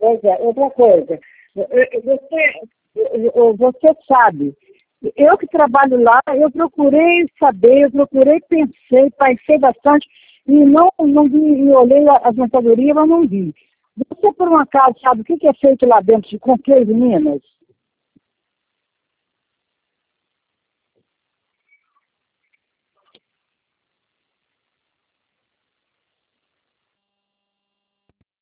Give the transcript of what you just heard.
Pois é, outra coisa. Você sabe, eu que trabalho lá, eu procurei saber, pensei bastante e não vi, e olhei as mercadorias, mas não vi. Você, por um acaso, sabe o que é feito lá dentro de com queijo, Minas?